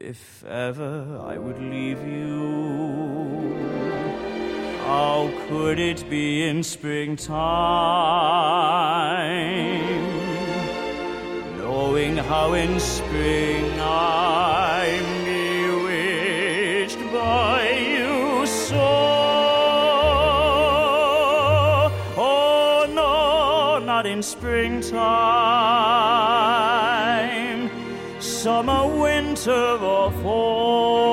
if ever I would leave you, how could it be in springtime, knowing how in spring I'm bewitched by you so? Oh no, not in springtime, summer, winter, or fall.